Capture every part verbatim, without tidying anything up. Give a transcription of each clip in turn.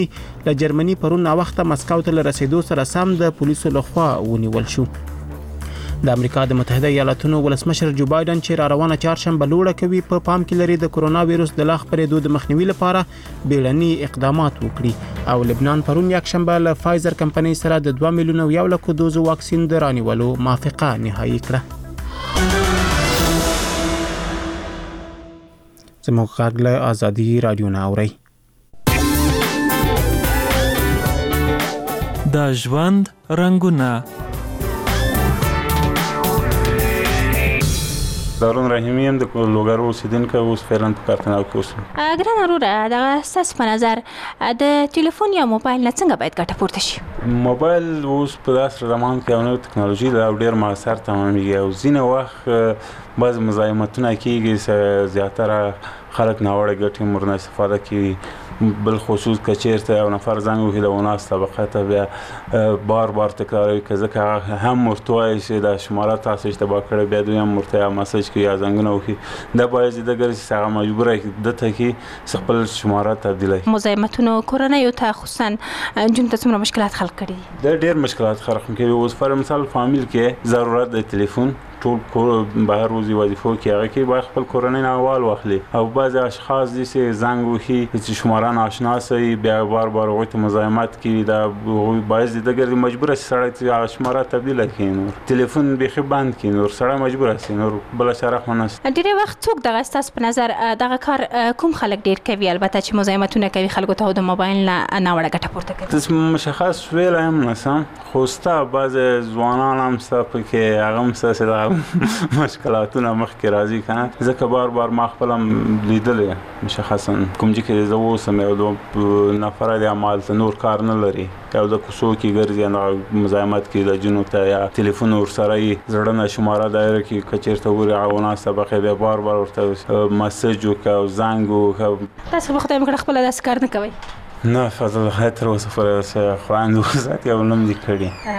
له جرمني پرون ناوخته مسکو ته له رسیدو سره سم د پولیسو لخوا ونیول شو. د امریکا د متحده ایالاتونو ولسمشر جو بایدن چې را روانه چهارشنبه لوړه کوي په پام کې لري د کورونا وایروس د لا خپرېدو د مخنیوي لپاره بیړني اقدامات وکړي او لبنان پرون یکشنبه له فایزر کمپنۍ سره د دوه میلیونه یو لکو دوزو واکسین د رانیولو موافقه نهایي کړه. زموږ غږ له ازادي رادیو نه اورئ. د ژوند رنګونه. دارون رحیمی هم د لوګر اوسیدونکی اوس فعلا په کارتناو کې اوسم. ګران وروره دغه ستاسو په نظر د ټلیفون یا موبایل نه څنګه باید ګټه پورته شي؟ موبایل اوس په داسې زمان کې یو نوې ټکنالوژي ده او ډېر موثر تمامېږي او ځینې وخت بعض مزاحمتونه کېږي، زیاتره خلک ناوړه ګټې مورنه استفاده کوي، بالخصوص که چېرته یو نفر زنګ وکړي د وناس طبقه ته بیا بار بار تکراروي، که ځکه هغه هم ورته وایي چې دا شماره تاسو اشتباه کړې، بیا دوی هم ورته یا مسج کوي یا زنګونه وکړي. دا باعث ده ګرځي چې هغه مجبوره ده ته کې خپل شماره تبدیله کړي. مزاحمتونو کورنیو ته خصوصا نجونو ته څومره مشکلات خلق کړي دي؟ دا ډېر مشکلات خلق کوي. اوس پر مثال فامیل کې ضرورت د تلیفون ټول کور بهر وزي وظیفو کې هغه کې باید خپل کورنۍ نه اول واخلي او بعض اشخاص دي چې زنګ وکړي چې شماره ناشنا سي بیا بار بار هغوی ته مزاحمت کوي، دا باعث دي دګر مجبوره سي سړی هغه شماره تبدیله کړي، نور تلیفون بیخي بند کړي، نور سړی مجبوره سي، نور بل چاره خو نشته. ډېری وخت څوک دغه ستاسو په نظر دغه کار کوم خلک ډېر کوي؟ البته چې مزاحمتونه کوي خلکو ته د موبایل نه ناوړه ګټه پورته کوي. تاسو مشخص ویل هم نسم خو ستا بعض ځوانان هم ستا پکې هغه هم ستاسې مشکلاتونه مخکې راځي کنه، ځکه بار بار ما خپل هم لیدلې مشخصا کوم چې کې زه اوسم یو دوه نفره دي همالته نور کار نه لري، یو د کوڅو کې ګرځي نو مزاحمت کوي د جنو ته یا تلیفون ورسره یې زړه نه شماره دایره کې که چېرته ګوري هغه وناس طبقې بیا بار بار ورته مسج وکړه او زنګ وکړه. تاسو په خدای مکړه خپله داسې کار نه کوئ؟ نه فضل خیر تر اوسه پورې خویندو ذات یو نوم دي کړي.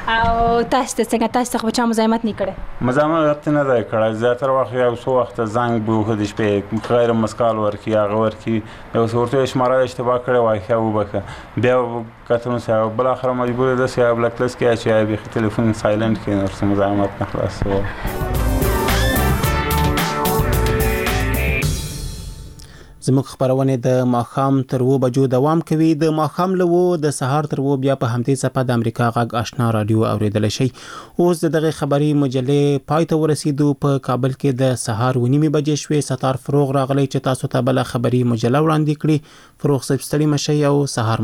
او تاسو ته څنګه تاسو ته چا مزاحمت نه کړی؟ مزاحمت نه دی کړی، زیاتره وخت یو څو وخت زنګ به وکړي د شپې غیر مسکال ورکړي هغه ورکړي یو څه ورته شماره اشتباه کړې وایي ښه وبښه بیا کتنو سره بالاخره مجبور ده چې بلاک لیست کې چې بیخي تلیفون سایلنټ کړي نور څه مزاحمت نه خلاص. زموږ خبرونه د ماښام تر اوه بجو دوام کوي. د ماښام له اوه د سهار تر اوه بیا په همدې څپه د امریکا غږ آشنا رادیو اوریدلی شئ. اوس د دغه خبري مجلې پای ته ورسیدو. په کابل کې د سهار اوه نیمې بجې شوې. ستار فروغ راغلی چې تاسو ته بله خبري مجله وړاندې کړي. فروغ صاحب ستړي مه شئ او سهار